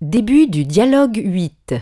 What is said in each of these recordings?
Début du dialogue 8.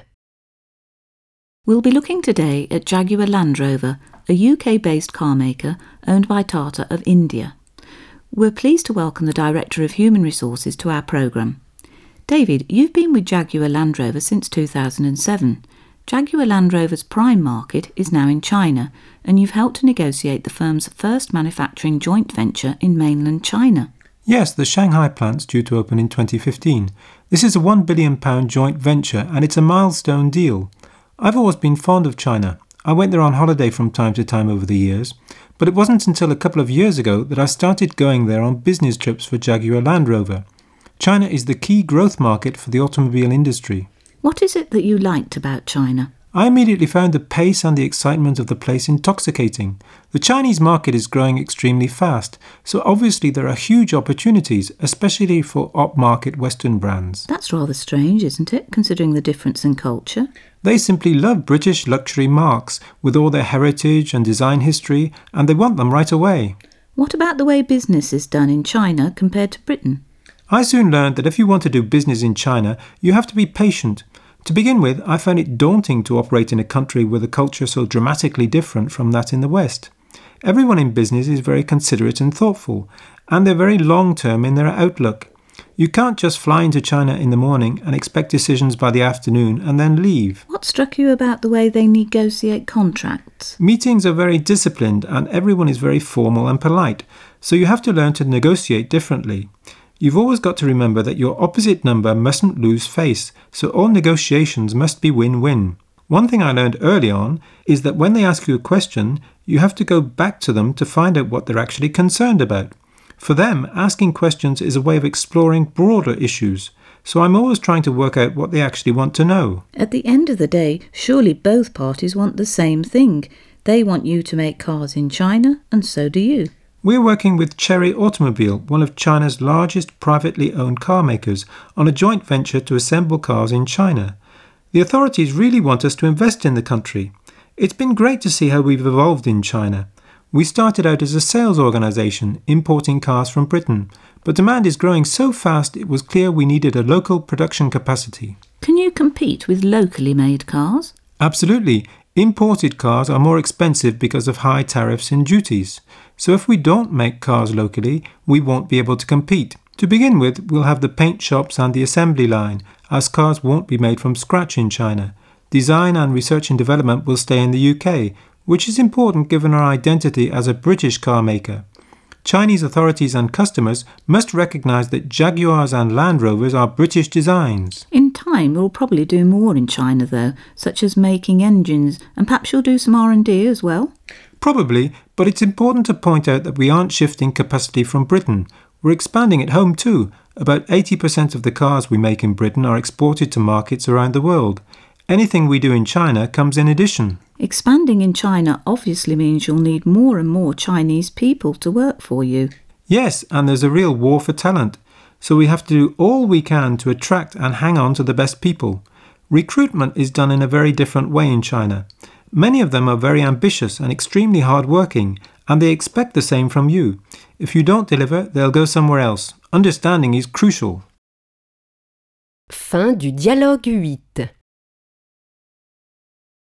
We'll be looking today at Jaguar Land Rover, a UK-based car maker owned by Tata of India. We're pleased to welcome the Director of Human Resources to our programme. David, you've been with Jaguar Land Rover since 2007. Jaguar Land Rover's prime market is now in China, and you've helped to negotiate the firm's first manufacturing joint venture in mainland China. Yes, the Shanghai plant's due to open in 2015. This is a £1 billion joint venture and it's a milestone deal. I've always been fond of China. I went there on holiday from time to time over the years, but it wasn't until a couple of years ago that I started going there on business trips for Jaguar Land Rover. China is the key growth market for the automobile industry. What is it that you liked about China? I immediately found the pace and the excitement of the place intoxicating. The Chinese market is growing extremely fast, so obviously there are huge opportunities, especially for upmarket Western brands. That's rather strange, isn't it, considering the difference in culture? They simply love British luxury marques with all their heritage and design history, and they want them right away. What about the way business is done in China compared to Britain? I soon learned that if you want to do business in China, you have to be patient. To begin with, I found it daunting to operate in a country with a culture so dramatically different from that in the West. Everyone in business is very considerate and thoughtful, and they're very long-term in their outlook. You can't just fly into China in the morning and expect decisions by the afternoon and then leave. What struck you about the way they negotiate contracts? Meetings are very disciplined and everyone is very formal and polite, so you have to learn to negotiate differently. You've always got to remember that your opposite number mustn't lose face, so all negotiations must be win-win. One thing I learned early on is that when they ask you a question, you have to go back to them to find out what they're actually concerned about. For them, asking questions is a way of exploring broader issues, so I'm always trying to work out what they actually want to know. At the end of the day, surely both parties want the same thing. They want you to make cars in China, and so do you. We're working with Chery Automobile, one of China's largest privately owned car makers, on a joint venture to assemble cars in China. The authorities really want us to invest in the country. It's been great to see how we've evolved in China. We started out as a sales organisation, importing cars from Britain, but demand is growing so fast it was clear we needed a local production capacity. Can you compete with locally made cars? Absolutely. Imported cars are more expensive because of high tariffs and duties. So if we don't make cars locally, we won't be able to compete. To begin with, we'll have the paint shops and the assembly line, as cars won't be made from scratch in China. Design and research and development will stay in the UK, which is important given our identity as a British car maker. Chinese authorities and customers must recognise that Jaguars and Land Rovers are British designs. In time, we'll probably do more in China, though, such as making engines, and perhaps you'll do some R&D as well? Probably, but it's important to point out that we aren't shifting capacity from Britain. We're expanding at home too. About 80% of the cars we make in Britain are exported to markets around the world. Anything we do in China comes in addition. Expanding in China obviously means you'll need more and more Chinese people to work for you. Yes, and there's a real war for talent. So we have to do all we can to attract and hang on to the best people. Recruitment is done in a very different way in China. Many of them are very ambitious and extremely hard-working, and they expect the same from you. If you don't deliver, they'll go somewhere else. Understanding is crucial. Fin du dialogue 8.